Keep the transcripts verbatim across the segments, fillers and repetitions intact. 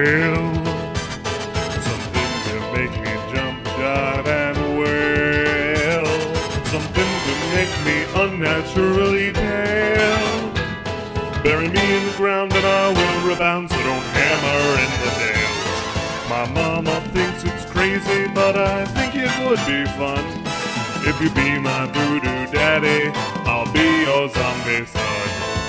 thrill, something to make me jump, jive, and wail, something to make me unnaturally pale. Bury me in the ground and I will rebound, so don't hammer in the nails. My mama thinks it's crazy, but I think it would be fun. If you be my voodoo daddy, I'll be your zombie son.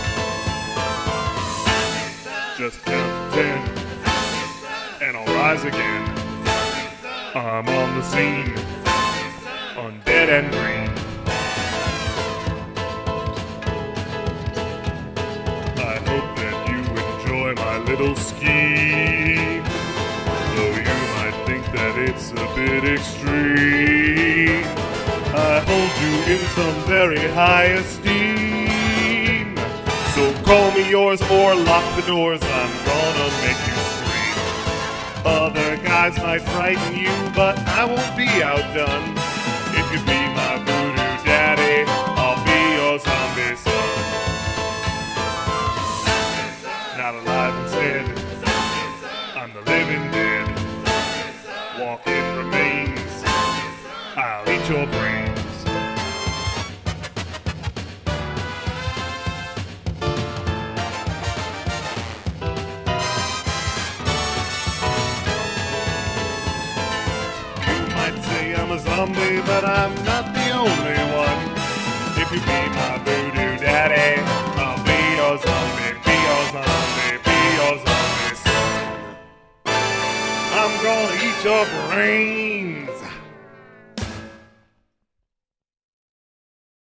Just count to ten, and I'll rise again. I'm on the scene, undead and green. I hope that you enjoy my little scheme, though you might think that it's a bit extreme. I hold you in some very high esteem, so call me yours or lock the doors, I'm gonna make you scream. Other guys might frighten you, but I won't be outdone. If you be my voodoo daddy, I'll be your zombie son. Not alive instead, I'm the living dead. Walking remains, I'll eat your brains. You might say I'm a zombie, but I'm not the only one. If you be my voodoo daddy, I'll be your zombie, be your zombie, be your zombie son. I'm gonna eat your brains.